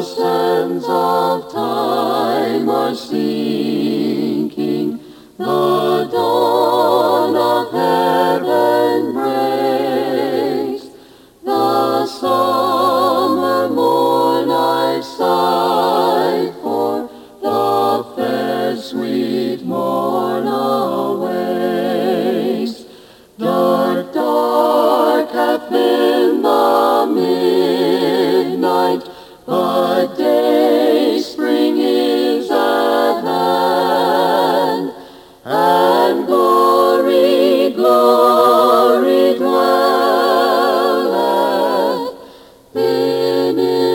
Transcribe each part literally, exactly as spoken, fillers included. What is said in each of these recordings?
sands of time are sinking, the dawn of heaven breaks. The summer morn I sigh for, the fair sweet morn awakes. Dark, dark hath been the midnight, but day spring is at hand, and glory, glory dwelleth in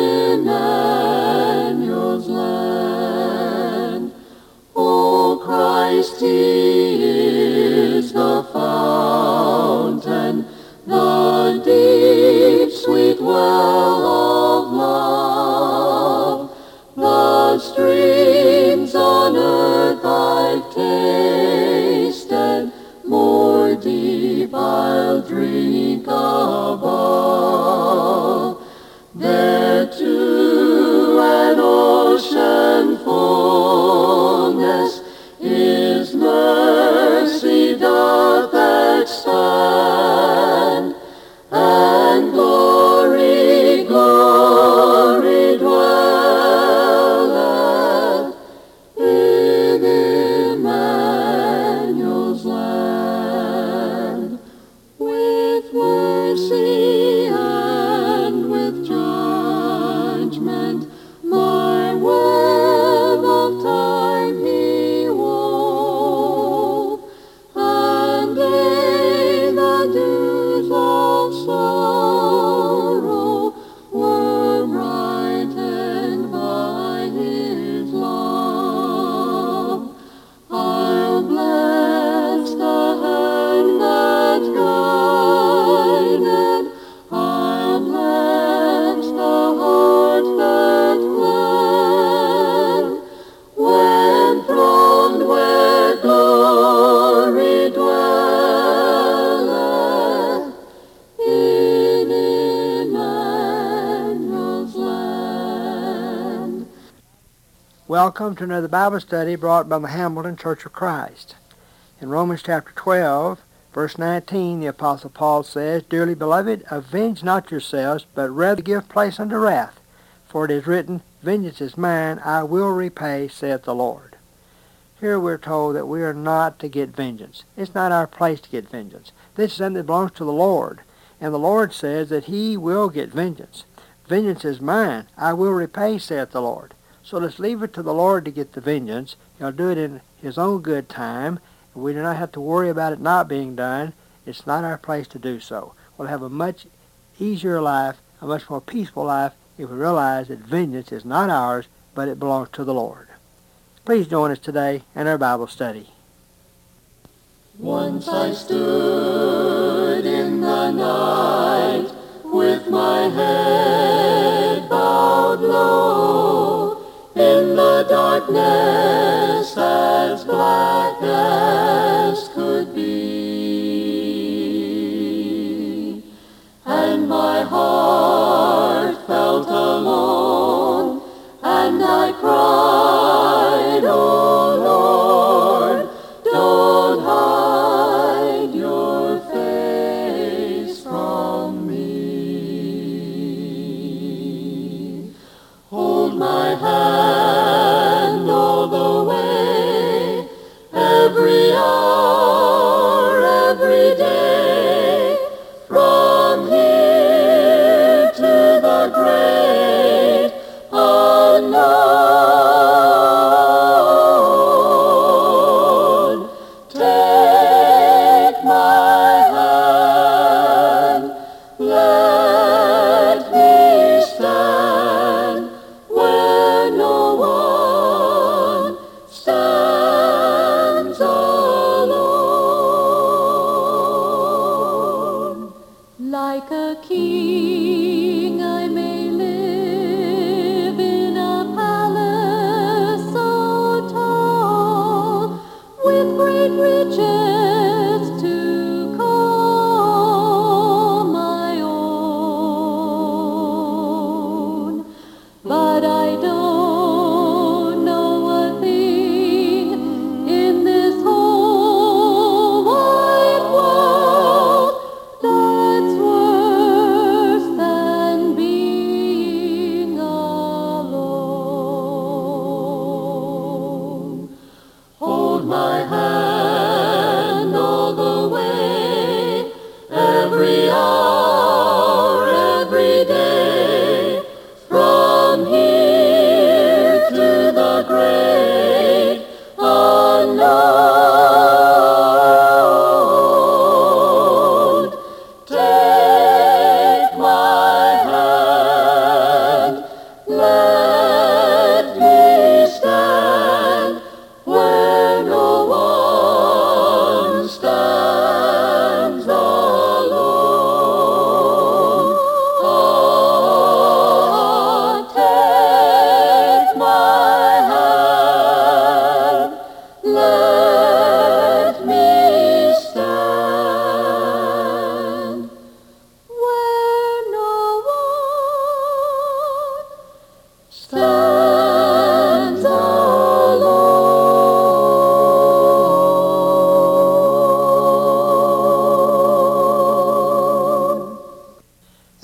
Emmanuel's land. O Christ, He is the fountain, the deep, sweet well of love. The streams on earth I've tasted, more deep I'll drink above. There to an ocean fullness His mercy doth expand, and glory, glory dwelleth in Emmanuel's land. With mercy and with judgment my web of time He wove, and they the dews of sorrow were brightened by His love. I'll bless the hand that guided, I'll bless the heart that fled, when throned where glory dwelleth in Emmanuel's land. Welcome to another Bible study brought by the Hamilton Church of Christ. In Romans chapter twelve, verse nineteen, the Apostle Paul says, Dearly beloved, avenge not yourselves, but rather give place unto wrath. For it is written, Vengeance is mine, I will repay, saith the Lord. Here we're told that we are not to get vengeance. It's not our place to get vengeance. This is something that belongs to the Lord. And the Lord says that He will get vengeance. Vengeance is mine, I will repay, saith the Lord. So let's leave it to the Lord to get the vengeance. He'll do it in His own good time. We do not have to worry about it not being done. It's not our place to do so. We'll have a much easier life, a much more peaceful life, if we realize that vengeance is not ours, but it belongs to the Lord. Please join us today in our Bible study. Once I stood in the night with my head bowed low, in the darkness as black as could be, and my heart felt alone, and I cried, O Lord, don't hide your face from me. Hold my hand all the way, every hour, every day, from here to the great unknown. Take my hand, let me stand where no one stands alone. Like a king I may live in a palace so tall, with great riches to call my own. But I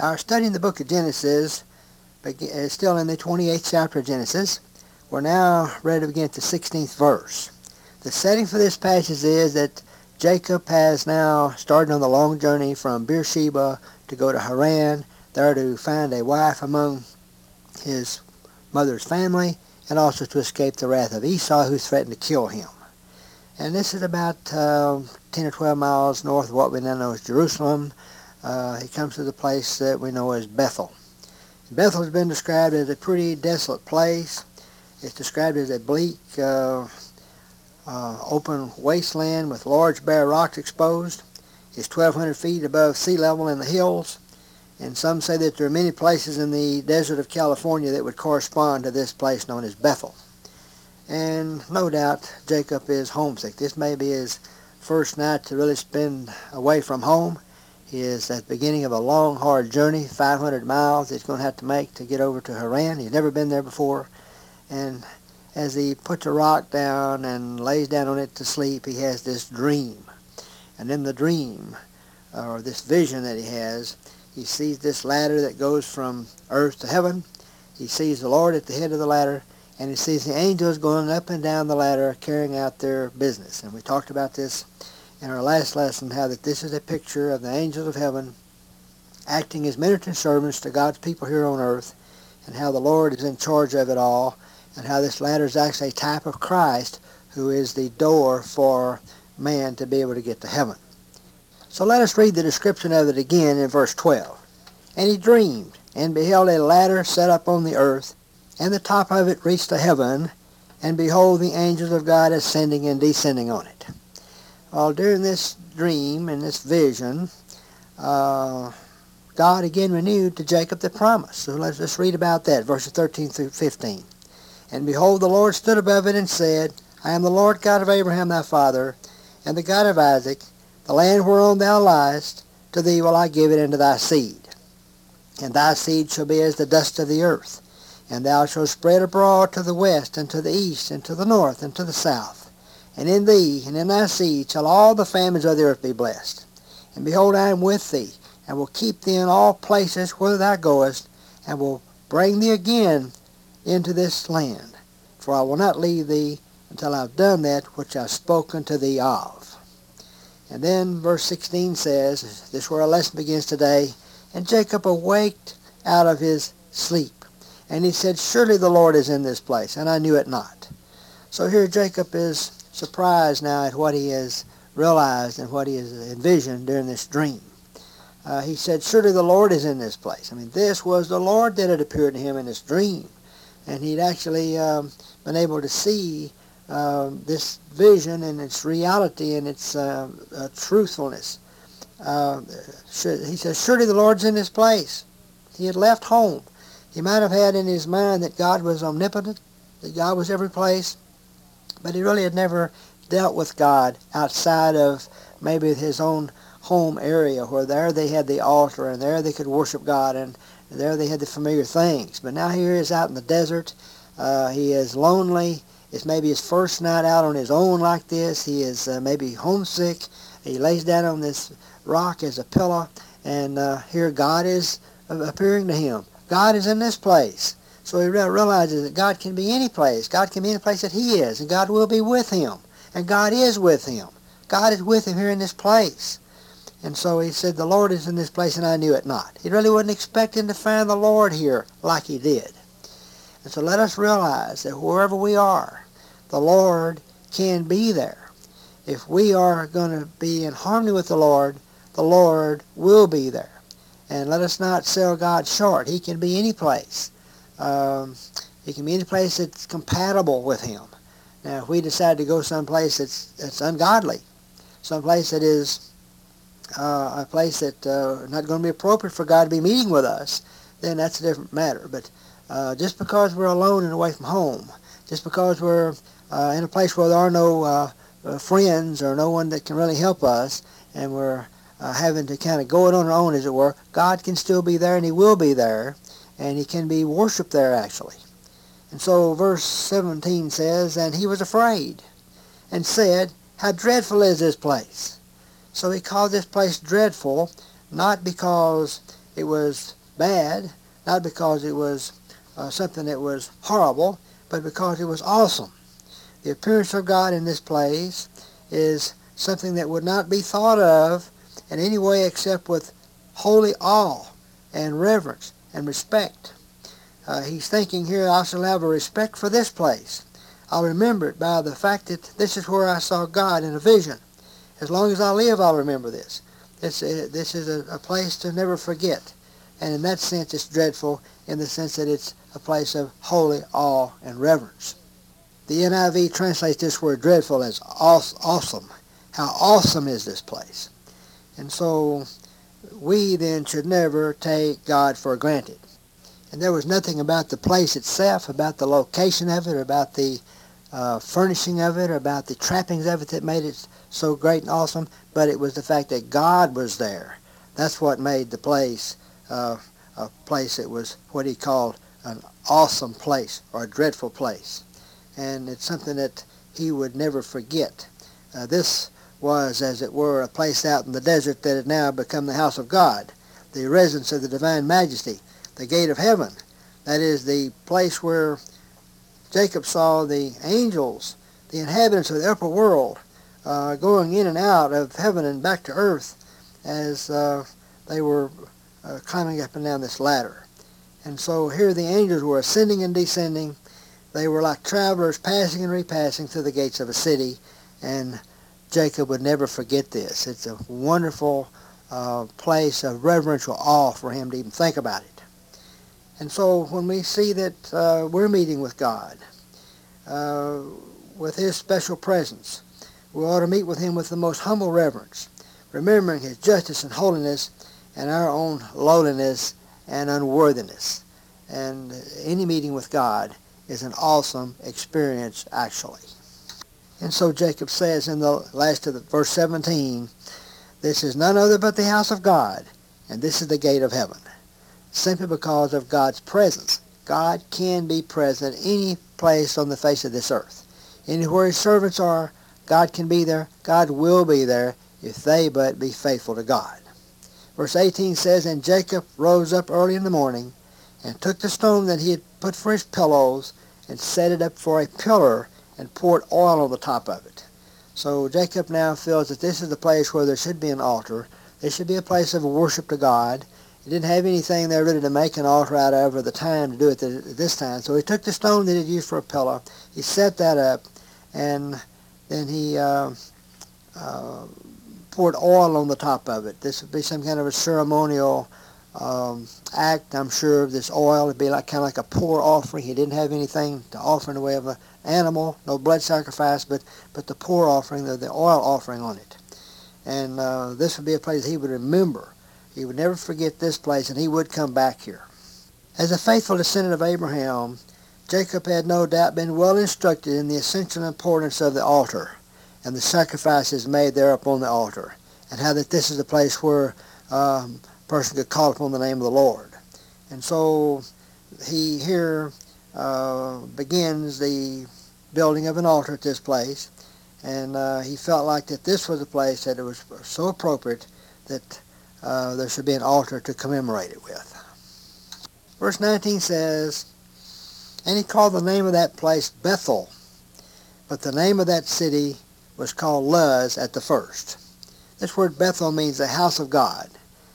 Our study in the book of Genesis is still in the twenty-eighth chapter of Genesis. We're now ready to begin at the sixteenth verse. The setting for this passage is that Jacob has now started on the long journey from Beersheba to go to Haran, there to find a wife among his mother's family, and also to escape the wrath of Esau, who threatened to kill him. And this is about uh, ten or twelve miles north of what we now know as Jerusalem. Uh, he comes to the place that we know as Bethel. Bethel has been described as a pretty desolate place. It's described as a bleak, uh, uh, open wasteland with large bare rocks exposed. It's twelve hundred feet above sea level in the hills. And some say that there are many places in the desert of California that would correspond to this place known as Bethel. And no doubt Jacob is homesick. This may be his first night to really spend away from home. He is at the beginning of a long, hard journey, five hundred miles he's going to have to make to get over to Haran. He's never been there before. And as he puts a rock down and lays down on it to sleep, he has this dream. And in the dream, or this vision that he has, he sees this ladder that goes from earth to heaven. He sees the Lord at the head of the ladder, and he sees the angels going up and down the ladder carrying out their business. And we talked about this in our last lesson, how that this is a picture of the angels of heaven acting as ministering servants to God's people here on earth, and how the Lord is in charge of it all, and how this ladder is actually a type of Christ, who is the door for man to be able to get to heaven. So let us read the description of it again in verse twelve. And he dreamed, and beheld a ladder set up on the earth, and the top of it reached to heaven, and behold, the angels of God ascending and descending on it. Well, during this dream and this vision, uh, God again renewed to Jacob the promise. So let's just read about that, verses thirteen through fifteen. And behold, the Lord stood above it and said, I am the Lord God of Abraham thy father, and the God of Isaac. The land whereon thou liest, to thee will I give it and to thy seed. And thy seed shall be as the dust of the earth. And thou shalt spread abroad to the west, and to the east, and to the north, and to the south. And in thee, and in thy seed, shall all the families of the earth be blessed. And behold, I am with thee, and will keep thee in all places whither thou goest, and will bring thee again into this land. For I will not leave thee until I have done that which I have spoken to thee of. And then verse sixteen says, this is where our lesson begins today, and Jacob awaked out of his sleep. And he said, surely the Lord is in this place, and I knew it not. So here Jacob is surprised now at what he has realized and what he has envisioned during this dream. Uh, he said, surely the Lord is in this place. I mean, this was the Lord that had appeared to him in this dream. And he'd actually um, been able to see uh, this vision and its reality and its uh, uh, truthfulness. Uh, he says, surely the Lord's in this place. He had left home. He might have had in his mind that God was omnipotent, that God was every place, but he really had never dealt with God outside of maybe his own home area, where there they had the altar, and there they could worship God, and there they had the familiar things. But now here he is out in the desert. Uh, he is lonely. It's maybe his first night out on his own like this. He is uh, maybe homesick. He lays down on this rock as a pillow, and uh, here God is appearing to him. God is in this place. So he realizes that God can be any place. God can be any place that he is, and God will be with him. And God is with him. God is with him here in this place. And so he said, the Lord is in this place, and I knew it not. He really wasn't expecting to find the Lord here like he did. And so let us realize that wherever we are, the Lord can be there. If we are going to be in harmony with the Lord, the Lord will be there. And let us not sell God short. He can be any place. Um, he can be any place that's compatible with him. Now, if we decide to go someplace that's, that's ungodly, someplace that is uh, a place that uh, not going to be appropriate for God to be meeting with us, then that's a different matter. But uh, just because we're alone and away from home, just because we're uh, in a place where there are no uh, uh, friends or no one that can really help us, and we're uh, having to kind of go it on our own, as it were, God can still be there, and he will be there, and he can be worshipped there, actually. And so verse seventeen says, and he was afraid, and said, how dreadful is this place? So he called this place dreadful, not because it was bad, not because it was uh, something that was horrible, but because it was awesome. The appearance of God in this place is something that would not be thought of in any way except with holy awe and reverence and respect. Uh, he's thinking here, I shall have a respect for this place. I'll remember it by the fact that this is where I saw God in a vision. As long as I live, I'll remember this. This, uh, this is a, a place to never forget. And in that sense, it's dreadful in the sense that it's a place of holy awe and reverence. The N I V translates this word dreadful as awesome. How awesome is this place? And so we then should never take God for granted. And there was nothing about the place itself, about the location of it, or about the uh, furnishing of it, or about the trappings of it that made it so great and awesome, but it was the fact that God was there. That's what made the place uh, a place that was what he called an awesome place, or a dreadful place. And it's something that he would never forget. Uh, this was, as it were, a place out in the desert that had now become the house of God, the residence of the divine majesty, the gate of heaven. That is the place where Jacob saw the angels, the inhabitants of the upper world, uh, going in and out of heaven and back to earth as uh, they were uh, climbing up and down this ladder. And so here the angels were ascending and descending. They were like travelers passing and repassing through the gates of a city, and Jacob would never forget this. It's a wonderful uh, place of reverential awe for him to even think about it. And so when we see that uh, we're meeting with God, uh, with his special presence, we ought to meet with him with the most humble reverence, remembering his justice and holiness and our own lowliness and unworthiness. And any meeting with God is an awesome experience, actually. And so Jacob says in the last of the verse seventeen, this is none other but the house of God, and this is the gate of heaven. Simply because of God's presence. God can be present any place on the face of this earth. Anywhere his servants are, God can be there. God will be there if they but be faithful to God. Verse eighteen says, and Jacob rose up early in the morning and took the stone that he had put for his pillows and set it up for a pillar and poured oil on the top of it. So Jacob now feels that this is the place where there should be an altar. There should be a place of worship to God. He didn't have anything there really to make an altar out of or the time to do it at this time. So he took the stone that he used for a pillar. He set that up, and then he uh, uh, poured oil on the top of it. This would be some kind of a ceremonial um, act, I'm sure. This oil would be like kind of like a pour offering. He didn't have anything to offer in the way of an animal, no blood sacrifice, but, but the pour offering, the, the oil offering on it. And uh, this would be a place he would remember. He would never forget this place, and he would come back here. As a faithful descendant of Abraham, Jacob had no doubt been well instructed in the essential importance of the altar and the sacrifices made there upon the altar, and how that this is a place where um, a person could call upon the name of the Lord. And so he here uh, begins the building of an altar at this place, and uh, he felt like that this was a place that it was so appropriate that uh, there should be an altar to commemorate it with. Verse nineteen says, and he called the name of that place Bethel, but the name of that city was called Luz at the first. This word Bethel means the house of God.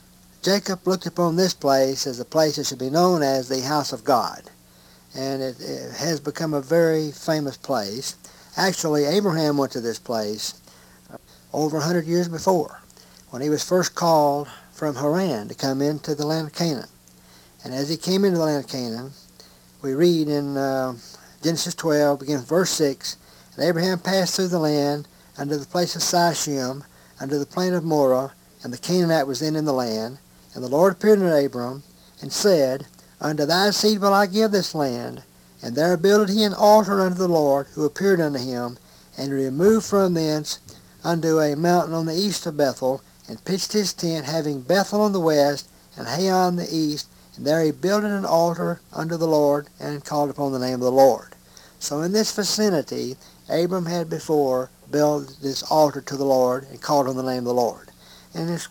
Jacob looked upon this place as a place that should be known as the house of God, and it, it has become a very famous place. Actually, Abraham went to this place over a hundred years before, when he was first called from Haran to come into the land of Canaan. And as he came into the land of Canaan, we read in uh, Genesis twelve, beginning with verse six, and Abraham passed through the land unto the place of Sichem, unto the plain of Moreh, and the Canaanite was then in the land. And the Lord appeared unto Abram, and said, unto thy seed will I give this land. And there builded he an altar unto the Lord, who appeared unto him, and removed from thence unto a mountain on the east of Bethel, and pitched his tent, having Bethel on the west, and Hai on the east, and there he builded an altar unto the Lord, and called upon the name of the Lord. So in this vicinity, Abram had before built this altar to the Lord, and called on the name of the Lord. And it's quite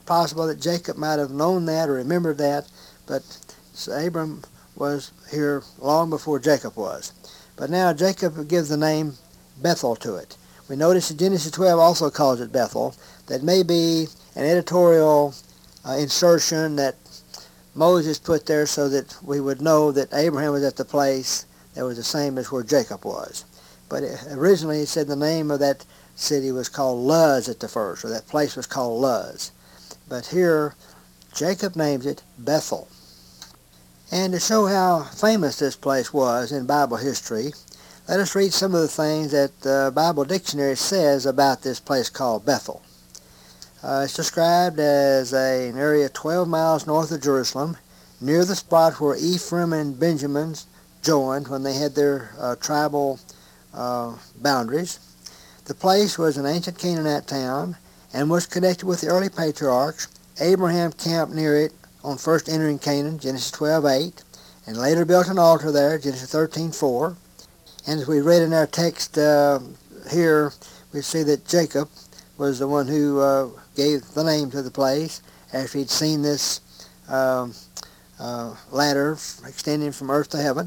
possible that Jacob might have known that or remembered that, but Abram was here long before Jacob was. But now Jacob gives the name Bethel to it. We notice that Genesis twelve also calls it Bethel. That may be an editorial uh, insertion that Moses put there so that we would know that Abraham was at the place that was the same as where Jacob was. But it, originally it said the name of that city was called Luz at the first, or that place was called Luz. But here, Jacob names it Bethel. And to show how famous this place was in Bible history, let us read some of the things that the Bible Dictionary says about this place called Bethel. Uh, it's described as a, an area twelve miles north of Jerusalem, near the spot where Ephraim and Benjamin joined when they had their uh, tribal uh, boundaries. The place was an ancient Canaanite town and was connected with the early patriarchs. Abraham camped near it on first entering Canaan, Genesis twelve eight, and later built an altar there, Genesis thirteen four. And as we read in our text uh, here, we see that Jacob was the one who uh, gave the name to the place after he'd seen this um, uh, ladder extending from earth to heaven.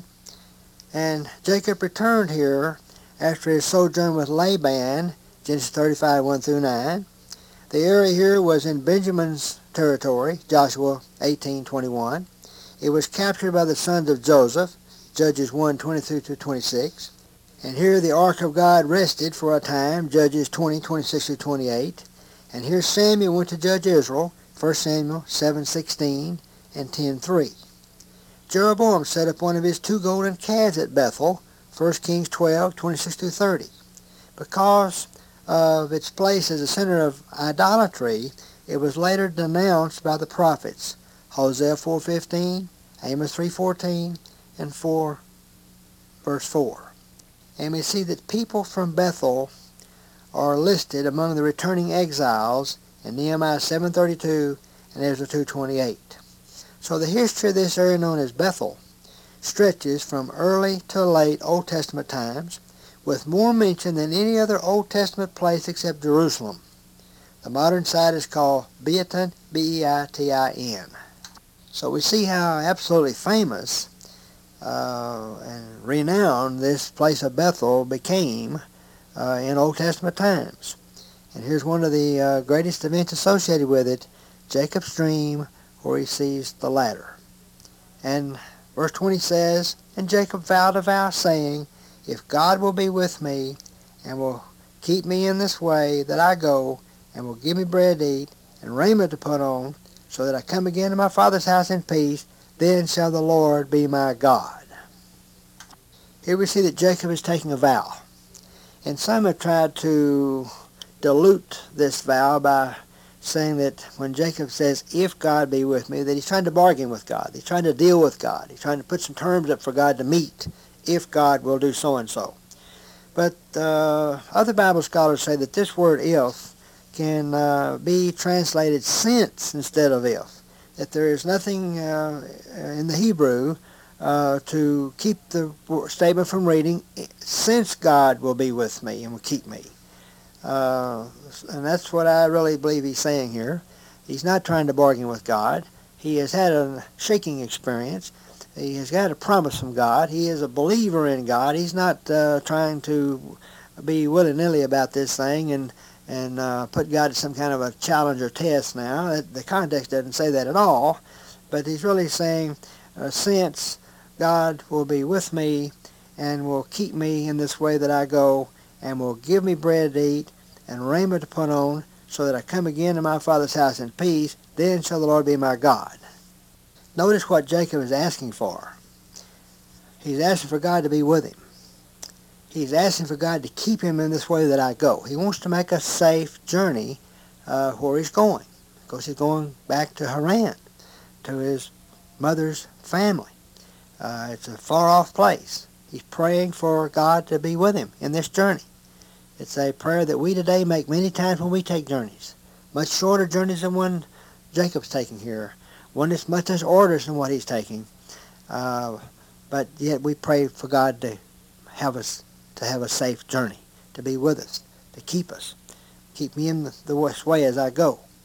And Jacob returned here after his sojourn with Laban, Genesis thirty-five one through nine. The area here was in Benjamin's territory, Joshua eighteen twenty-one. It was captured by the sons of Joseph, Judges one twenty-two to twenty-six. And here the ark of God rested for a time, Judges twenty twenty-six to twenty-eight. And here Samuel went to judge Israel, First Samuel seven sixteen and ten three. Jeroboam set up one of his two golden calves at Bethel, First Kings twelve twenty-six to thirty. Because of its place as a center of idolatry, it was later denounced by the prophets, Hosea four fifteen, Amos three fourteen, and four verse four. And we see that people from Bethel are listed among the returning exiles in Nehemiah seven thirty-two and Ezra two twenty-eight. So the history of this area known as Bethel stretches from early to late Old Testament times, with more mention than any other Old Testament place except Jerusalem. The modern site is called Beitin, B E I T I N. So we see how absolutely famous uh, and renowned this place of Bethel became uh, in Old Testament times. And here's one of the uh, greatest events associated with it, Jacob's dream where he sees the ladder. And verse twenty says, And Jacob vowed a vow, saying, If God will be with me, and will keep me in this way that I go, and will give me bread to eat, and raiment to put on, so that I come again to my father's house in peace, then shall the Lord be my God. Here we see that Jacob is taking a vow. And some have tried to dilute this vow by saying that when Jacob says, if God be with me, that he's trying to bargain with God. He's trying to deal with God. He's trying to put some terms up for God to meet, if God will do so-and-so. But uh, other Bible scholars say that this word if can uh, be translated since instead of if. That there is nothing uh, in the Hebrew uh, to keep the statement from reading, since God will be with me and will keep me. Uh, and that's what I really believe he's saying here. He's not trying to bargain with God. He has had a shaking experience. He has got a promise from God. He is a believer in God. He's not uh, trying to be willy-nilly about this thing and and uh, put God to some kind of a challenge or test now. The context doesn't say that at all. But he's really saying, uh, since God will be with me and will keep me in this way that I go, and will give me bread to eat and raiment to put on, so that I come again to my father's house in peace, then shall the Lord be my God. Notice what Jacob is asking for. He's asking for God to be with him. He's asking for God to keep him in this way that I go. He wants to make a safe journey uh, where he's going, because he's going back to Haran, to his mother's family. Uh, it's a far-off place. He's praying for God to be with him in this journey. It's a prayer that we today make many times when we take journeys. Much shorter journeys than one Jacob's taking here. One that's much less orders than what he's taking. Uh, but yet we pray for God to have us to have a safe journey, to be with us, to keep us. Keep me in the, the way as I go.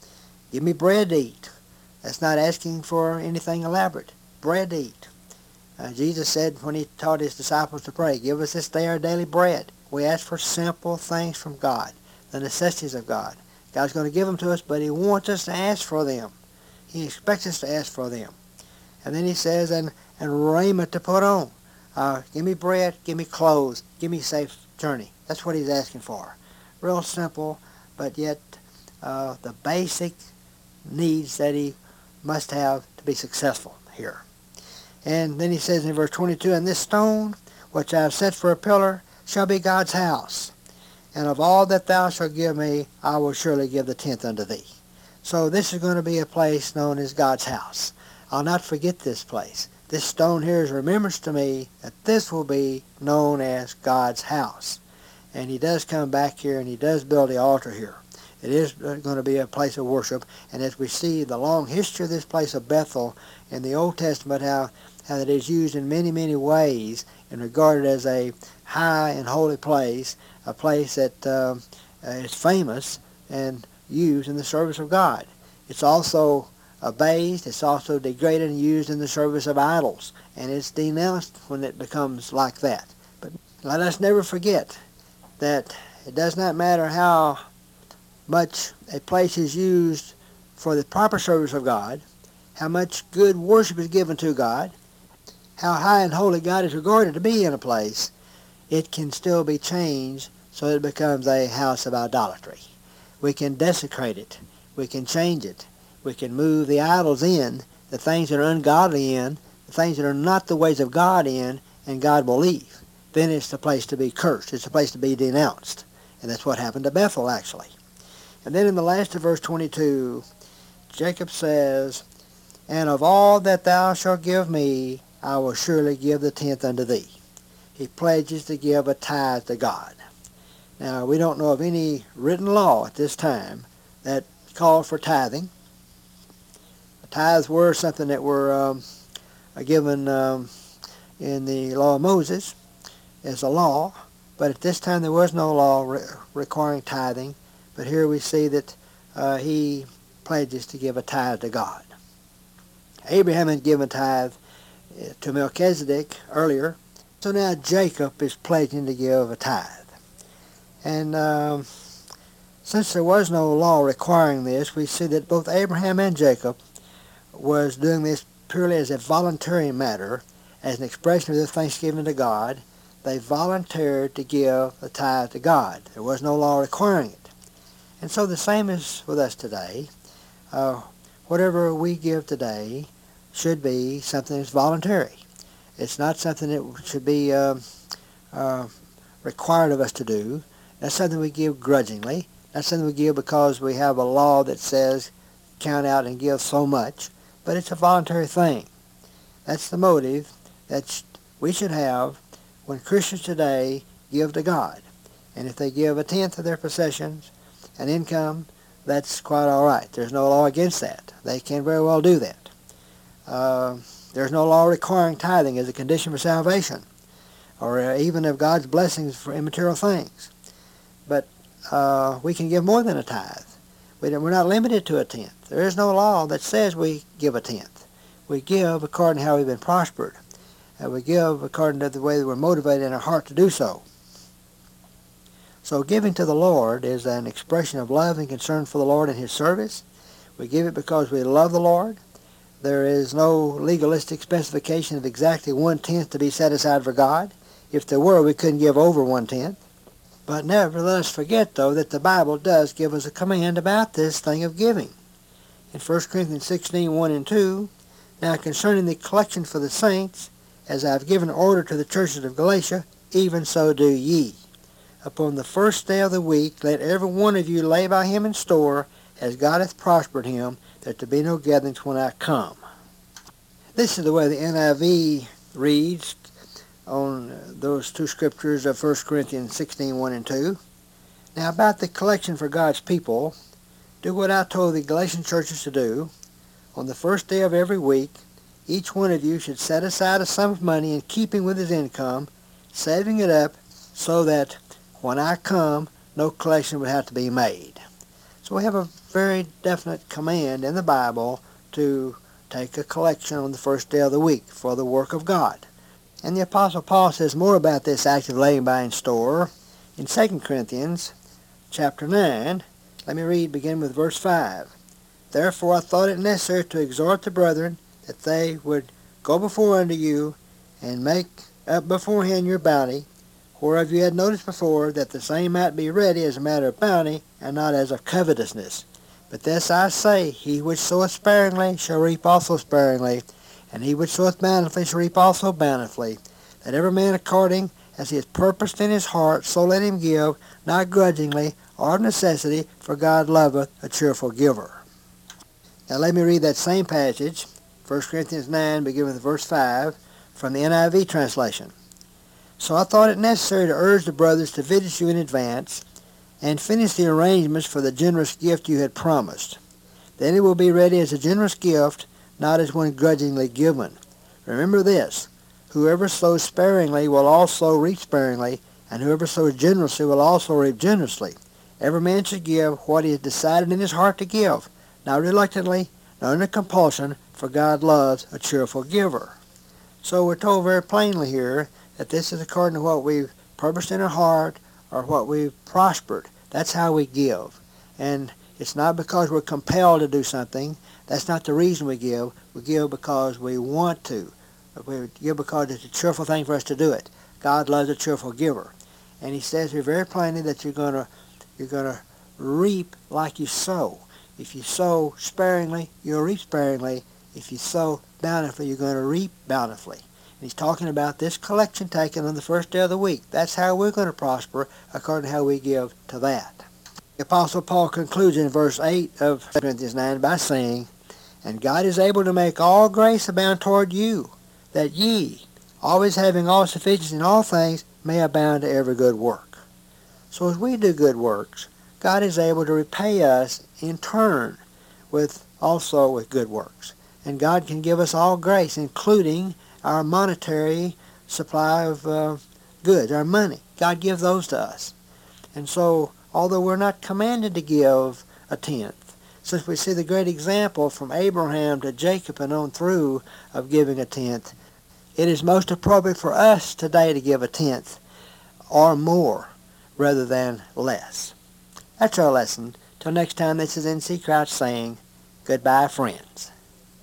Give me bread to eat. That's not asking for anything elaborate. Bread to eat. Uh, Jesus said when he taught his disciples to pray, give us this day our daily bread. We ask for simple things from God, the necessities of God. God's going to give them to us, but he wants us to ask for them. He expects us to ask for them. And then he says, and, and raiment to put on. Uh, give me bread, give me clothes, give me a safe journey. That's what he's asking for. Real simple, but yet uh, the basic needs that he must have to be successful here. And then he says in verse twenty-two, and this stone which I have set for a pillar shall be God's house. And of all that thou shalt give me, I will surely give the tenth unto thee. So this is going to be a place known as God's house. I'll not forget this place. This stone here is a remembrance to me that this will be known as God's house. And he does come back here and he does build the altar here. It is going to be a place of worship. And as we see the long history of this place of Bethel in the Old Testament, how, how it is used in many, many ways and regarded as a high and holy place, a place that um, is famous and used in the service of God. It's also abased, it's also degraded and used in the service of idols, and it's denounced when it becomes like that. But let us never forget that it does not matter how much a place is used for the proper service of God, how much good worship is given to God, how high and holy God is regarded to be in a place, it can still be changed so it becomes a house of idolatry. We can desecrate it. We can change it. We can move the idols in, the things that are ungodly in, the things that are not the ways of God in, and God will leave. Then it's the place to be cursed. It's the place to be denounced. And that's what happened to Bethel, actually. And then in the last of verse twenty-two, Jacob says, and of all that thou shalt give me, I will surely give the tenth unto thee. He pledges to give a tithe to God. Now, we don't know of any written law at this time that called for tithing. Tithes were something that were um, given um, in the law of Moses as a law, but at this time there was no law re- requiring tithing. But here we see that uh, he pledges to give a tithe to God. Abraham had given tithe to Melchizedek earlier, so now Jacob is pledging to give a tithe. And um, since there was no law requiring this, we see that both Abraham and Jacob was doing this purely as a voluntary matter, as an expression of their thanksgiving to God. They volunteered to give the tithe to God. There was no law requiring it. And so the same is with us today. Uh, whatever we give today should be something that's voluntary. It's not something that should be uh, uh, required of us to do. That's something we give grudgingly. That's something we give because we have a law that says count out and give so much. But it's a voluntary thing. That's the motive that we should have when Christians today give to God. And if they give a tenth of their possessions and income, that's quite all right. There's no law against that. They can very well do that. Uh, there's no law requiring tithing as a condition for salvation, or even of God's blessings for immaterial things. But uh, we can give more than a tithe. We don't, we're not limited to a tenth. There is no law that says we give a tenth. We give according to how we've been prospered. And we give according to the way that we're motivated in our heart to do so. So giving to the Lord is an expression of love and concern for the Lord and His service. We give it because we love the Lord. There is no legalistic specification of exactly one-tenth to be set aside for God. If there were, we couldn't give over one-tenth. But never let us forget, though, that the Bible does give us a command about this thing of giving. In First Corinthians sixteen, one and two, now concerning the collection for the saints, as I have given order to the churches of Galatia, even so do ye. Upon the first day of the week, let every one of you lay by him in store, as God hath prospered him, that there be no gatherings when I come. This is the way the N I V reads on those two scriptures of First Corinthians sixteen, one and two. Now about the collection for God's people, do what I told the Galatian churches to do. On the first day of every week, each one of you should set aside a sum of money in keeping with his income, saving it up so that when I come, no collection would have to be made. So we have a very definite command in the Bible to take a collection on the first day of the week for the work of God. And the Apostle Paul says more about this act of laying by in store in Second Corinthians chapter nine. Let me read, begin with verse five. Therefore I thought it necessary to exhort the brethren that they would go before unto you and make up beforehand your bounty, whereof you had noticed before, that the same might be ready as a matter of bounty, and not as of covetousness. But this I say, he which soweth sparingly shall reap also sparingly, and he which soweth bountifully shall reap also bountifully. That every man according as he has purposed in his heart, so let him give, not grudgingly, or of necessity, for God loveth a cheerful giver. Now let me read that same passage, First Corinthians nine, beginning with verse five, from the N I V translation. So I thought it necessary to urge the brothers to visit you in advance and finish the arrangements for the generous gift you had promised. Then it will be ready as a generous gift, not as one grudgingly given. Remember this, whoever sows sparingly will also reap sparingly, and whoever sows generously will also reap generously. Every man should give what he has decided in his heart to give, not reluctantly, not under compulsion, for God loves a cheerful giver. So we're told very plainly here that this is according to what we've purposed in our heart or what we've prospered. That's how we give. And it's not because we're compelled to do something. That's not the reason we give. We give because we want to. We give because it's a cheerful thing for us to do it. God loves a cheerful giver. And he says here very plainly that you're going to you're going to reap like you sow. If you sow sparingly, you'll reap sparingly. If you sow bountifully, you're going to reap bountifully. And he's talking about this collection taken on the first day of the week. That's how we're going to prosper, according to how we give to that. The Apostle Paul concludes in verse eight of Second Corinthians nine by saying, And God is able to make all grace abound toward you, that ye, always having all sufficiency in all things, may abound to every good work. So as we do good works, God is able to repay us in turn with also with good works. And God can give us all grace, including our monetary supply of uh, goods, our money. God gives those to us. And so, although we're not commanded to give a tenth, since we see the great example from Abraham to Jacob and on through of giving a tenth, it is most appropriate for us today to give a tenth or more rather than less. That's our lesson. Till next time, this is N C Crouch saying, goodbye, friends.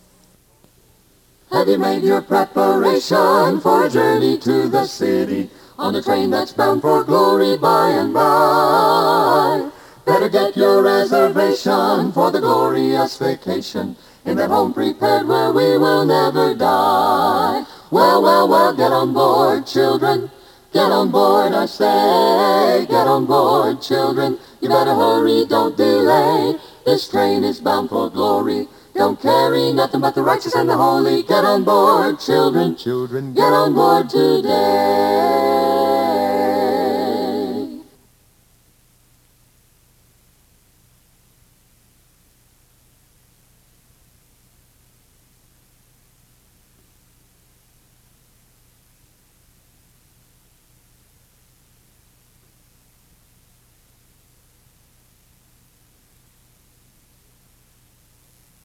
Have you made your preparation for a journey to the city on a train that's bound for glory by and by? Better get your reservation for the glorious vacation in that home prepared where we will never die. Well, well, well, get on board, children. Get on board, I say. Get on board, children. You better hurry, don't delay. This train is bound for glory. Don't carry nothing but the righteous and the holy. Get on board, children. Children, get on board today.